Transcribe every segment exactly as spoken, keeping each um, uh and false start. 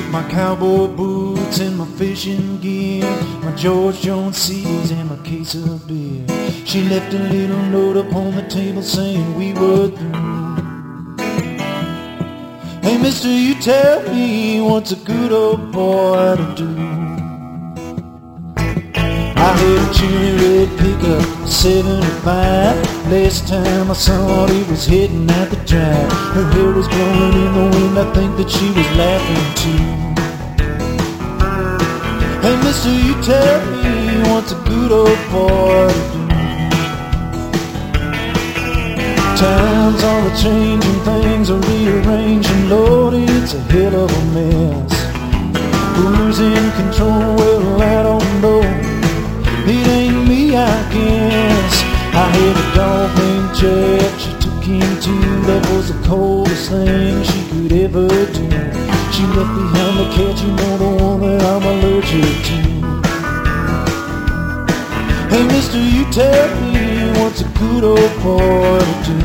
my cowboy boots and my fishing gear, my George Jones C Ds and my case of beer. She left a little note upon the table saying we were through. Hey mister, you tell me what's a good old boy to do. I had a cherry red pickup, seventy-five. Last time I saw it, it was hitting at the drive. Her hair was blowing in the wind, I think that she was laughing too. Hey mister, you tell me what's a good old boy to do. Times are a-changing, things are rearranging. Lord, it's a hell of a mess. Who's in control? Well, I don't know. It ain't me, I guess. I had a dog named Jack, she took him too. That was the coldest thing she could ever do. She left behind the cat, you know, the one that I'm allergic to. Hey mister, you tell me what's a good old boy to do.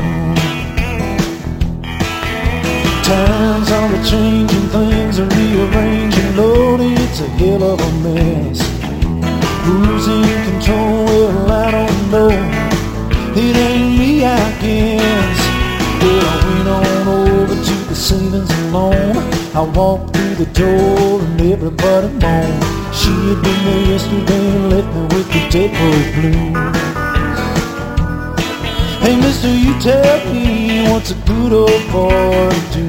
Times are a-changing, things are rearranging. Lord, it's a hell of a mess. Who's in control? Well, I don't know. It ain't me, I guess. Well, I went on over to the savings and loan. I walked through the door and everybody moaned. She had been there yesterday and left me with the deadbolt blues. Hey mister, you tell me what's a good old boy to do.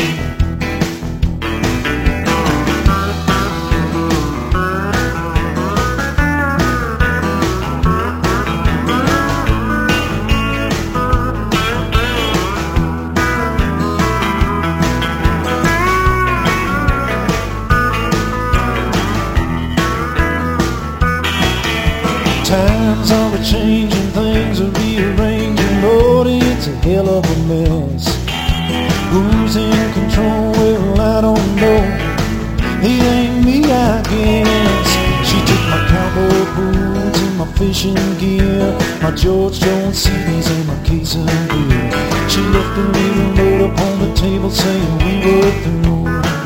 Times are a-changing, things are rearranging. Lord, it's a hell of a mess. Who's in control? Well, I don't know. It ain't me, I guess. She took my cowboy boots and my fishing gear, my George Jones C Ds and my case of beer. She left a little note upon the table saying we were through.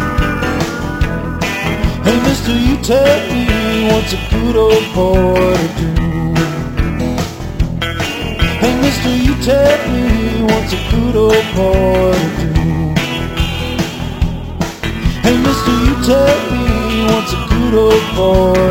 Hey mister, you tell me what's a good old boy to do. Hey mister, you tell me what's a good old boy to do. Hey mister, you tell me what's a good old boy